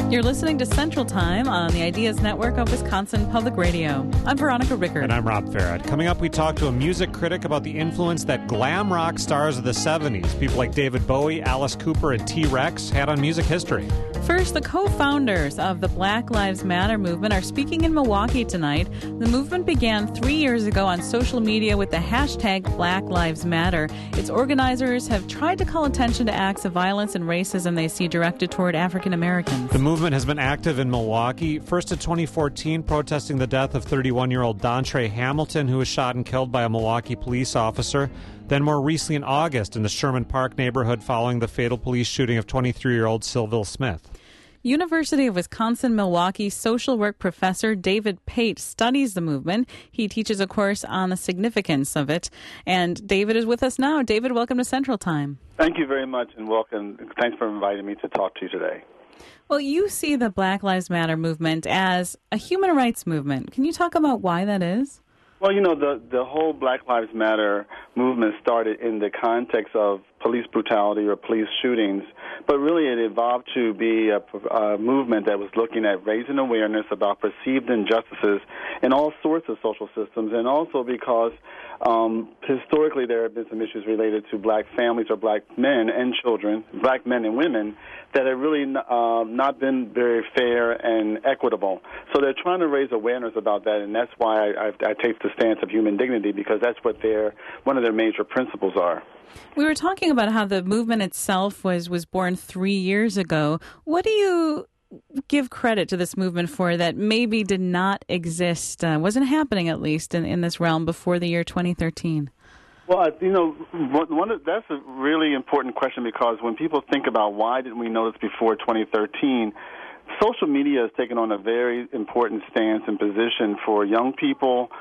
You're listening to Central Time on the Ideas Network of Wisconsin Public Radio. I'm Veronica Rickard. And I'm Rob Farad. Coming up, we talk to a music critic about the influence that glam rock stars of the 70s, people like David Bowie, Alice Cooper, and T-Rex, had on music history. First, the co-founders of the Black Lives Matter movement are speaking in Milwaukee tonight. The movement began 3 years ago on social media with the hashtag Black Lives Matter. Its organizers have tried to call attention to acts of violence and racism they see directed toward African Americans. The movement has been active in Milwaukee, first in 2014, protesting the death of 31-year-old Dontre Hamilton, who was shot and killed by a Milwaukee police officer. Then more recently in August in the Sherman Park neighborhood following the fatal police shooting of 23-year-old Sylville Smith. University of Wisconsin-Milwaukee social work professor David Pate studies the movement. He teaches a course on the significance of it. And David is with us now. David, welcome to Central Time. Thank you very much and welcome. Thanks for inviting me to talk to you today. Well, you see the Black Lives Matter movement as a human rights movement. Can you talk about why that is? Well, you know, the whole Black Lives Matter movement started in the context of police brutality or police shootings, but really it evolved to be a movement that was looking at raising awareness about perceived injustices in all sorts of social systems, and also because historically there have been some issues related to black families or black men and children, black men and women, that have really not been very fair and equitable. So they're trying to raise awareness about that, and that's why I take the stance of human dignity, because that's what one of their major principles are. We were talking about how the movement itself was born 3 years ago. What do you give credit to this movement for that maybe did not exist, wasn't happening at least in this realm before the year 2013? Well, you know, that's a really important question, because when people think about why didn't we know this before 2013, social media has taken on a very important stance and position for young people,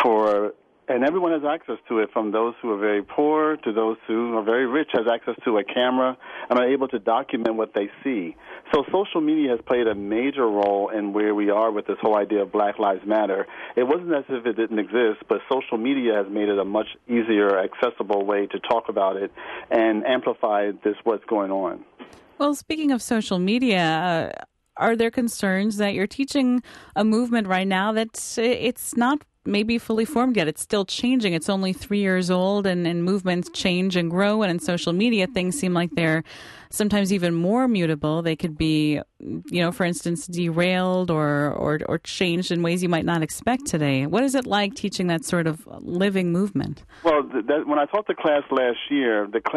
and everyone has access to it, from those who are very poor to those who are very rich, has access to a camera and are able to document what they see. So social media has played a major role in where we are with this whole idea of Black Lives Matter. It wasn't as if it didn't exist, but social media has made it a much easier, accessible way to talk about it and amplify what's going on. Well, speaking of social media, are there concerns that you're teaching a movement right now that it's not maybe fully formed yet? It's still changing. It's only 3 years old, and movements change and grow. And in social media, things seem like they're sometimes even more mutable. They could be, you know, for instance, derailed or changed in ways you might not expect today. What is it like teaching that sort of living movement? Well, when I taught the class last year, the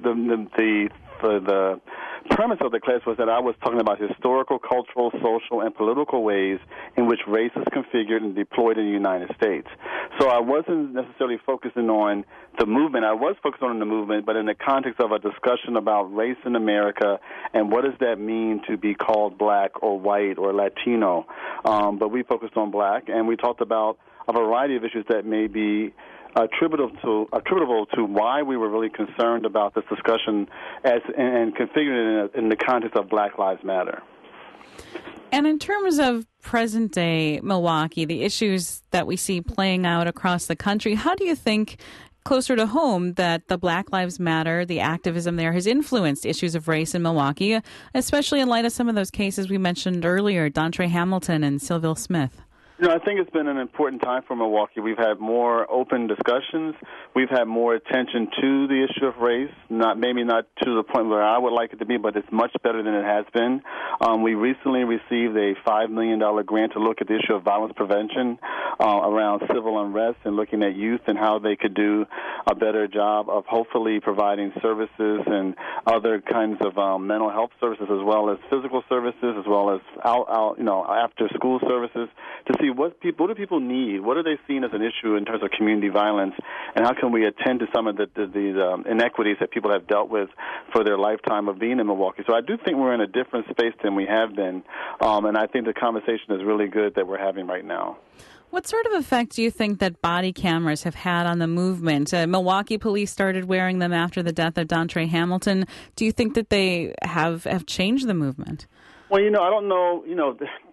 premise of the class was that I was talking about historical, cultural, social, and political ways in which race is configured and deployed in the United States. So I wasn't necessarily focusing on the movement. I was focused on the movement, but in the context of a discussion about race in America and what does that mean to be called black or white or Latino. But we focused on black, and we talked about a variety of issues that may be attributable to why we were really concerned about this discussion and configuring it in the context of Black Lives Matter. And in terms of present-day Milwaukee, the issues that we see playing out across the country, how do you think, closer to home, that the Black Lives Matter, the activism there, has influenced issues of race in Milwaukee, especially in light of some of those cases we mentioned earlier, Dontre Hamilton and Sylville Smith? You know, I think it's been an important time for Milwaukee. We've had more open discussions. We've had more attention to the issue of race, maybe not to the point where I would like it to be, but it's much better than it has been. We recently received a $5 million grant to look at the issue of violence prevention around civil unrest and looking at youth and how they could do a better job of hopefully providing services and other kinds of mental health services, as well as physical services, as well as after school services, to see what do people need, what are they seeing as an issue in terms of community violence, and how can we attend to some of the inequities that people have dealt with for their lifetime of being in Milwaukee. So I do think we're in a different space than we have been, and I think the conversation is really good that we're having right now. What sort of effect do you think that body cameras have had on the movement? Milwaukee police started wearing them after the death of Dontre Hamilton. Do you think that they have changed the movement? Well, I don't know,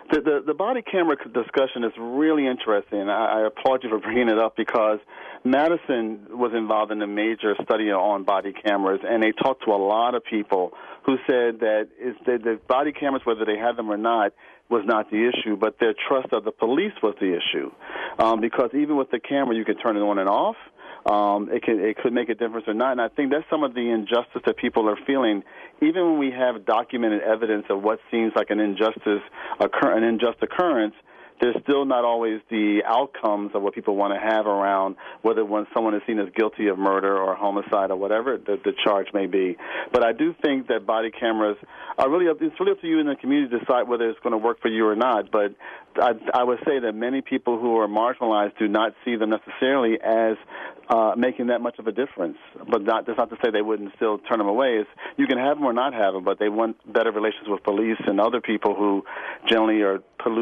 The body camera discussion is really interesting. I applaud you for bringing it up because Madison was involved in a major study on body cameras, and they talked to a lot of people who said that the body cameras, whether they had them or not, was not the issue, but their trust of the police was the issue. Because even with the camera, you can turn it on and off. It could make a difference or not, and I think that's some of the injustice that people are feeling. Even when we have documented evidence of what seems like an unjust occurrence, there's still not always the outcomes of what people want to have around whether when someone is seen as guilty of murder or homicide or whatever the charge may be. But I do think that body cameras are it's really up to you in the community to decide whether it's going to work for you or not. But I would say that many people who are marginalized do not see them necessarily as making that much of a difference. But that's not to say they wouldn't still turn them away. You can have them or not have them, but they want better relations with police and other people who generally are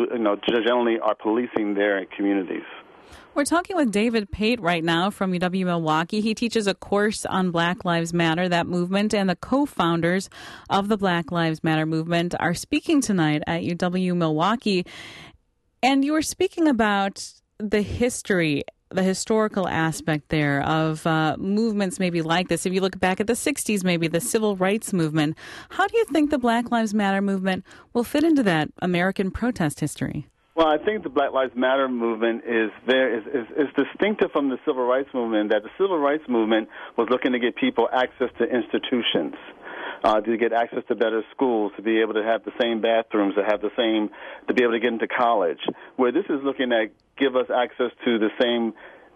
policing their communities. We're talking with David Pate right now from UW-Milwaukee. He teaches a course on Black Lives Matter, that movement, and the co-founders of the Black Lives Matter movement are speaking tonight at UW-Milwaukee. And you were speaking about the historical aspect there of movements maybe like this. If you look back at the 60s, maybe the civil rights movement, how do you think the Black Lives Matter movement will fit into that American protest history? Well, I think the Black Lives Matter movement is distinctive from the civil rights movement, that the civil rights movement was looking to get people access to institutions, to get access to better schools, to be able to have the same bathrooms, to be able to get into college, where this is looking at give us access to the same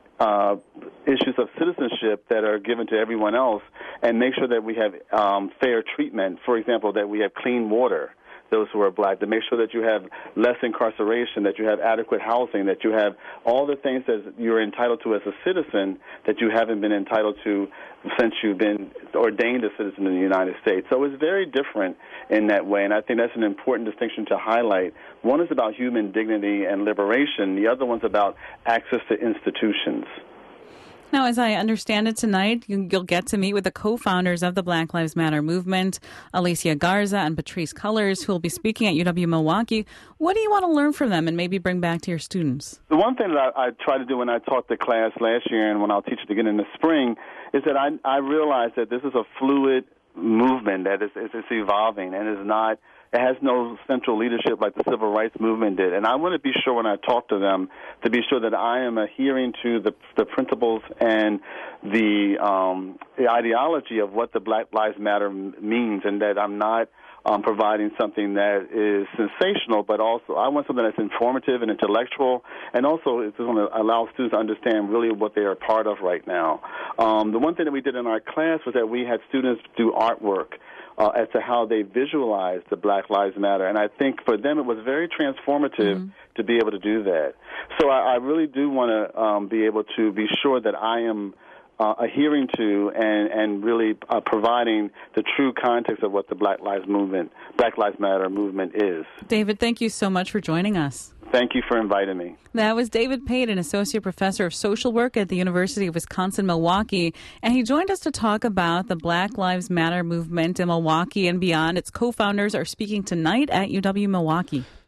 issues of citizenship that are given to everyone else and make sure that we have fair treatment. For example, that we have clean water, those who are black, to make sure that you have less incarceration, that you have adequate housing, that you have all the things that you're entitled to as a citizen that you haven't been entitled to since you've been ordained a citizen in the United States. So it's very different in that way, and I think that's an important distinction to highlight. One is about human dignity and liberation. The other one's about access to institutions. Now, as I understand it tonight, you'll get to meet with the co-founders of the Black Lives Matter movement, Alicia Garza and Patrisse Cullors, who will be speaking at UW-Milwaukee. What do you want to learn from them and maybe bring back to your students? The one thing that I try to do when I taught the class last year and when I'll teach it again in the spring is that I realize that this is a fluid movement that is evolving and is not. It has no central leadership like the civil rights movement did. And I want to be sure when I talk to them to be sure that I am adhering to the principles and the ideology of what the Black Lives Matter means, and that I'm not providing something that is sensational, but also I want something that's informative and intellectual, and also it's going to allow students to understand really what they are part of right now. The one thing that we did in our class was that we had students do artwork as to how they visualize the Black Lives Matter. And I think for them it was very transformative to be able to do that. So I really do want to be able to be sure that I am adhering to and really providing the true context of what the Black Lives Matter movement is. David, thank you so much for joining us. Thank you for inviting me. That was David Pate, an associate professor of social work at the University of Wisconsin-Milwaukee, and he joined us to talk about the Black Lives Matter movement in Milwaukee and beyond. Its co-founders are speaking tonight at UW-Milwaukee.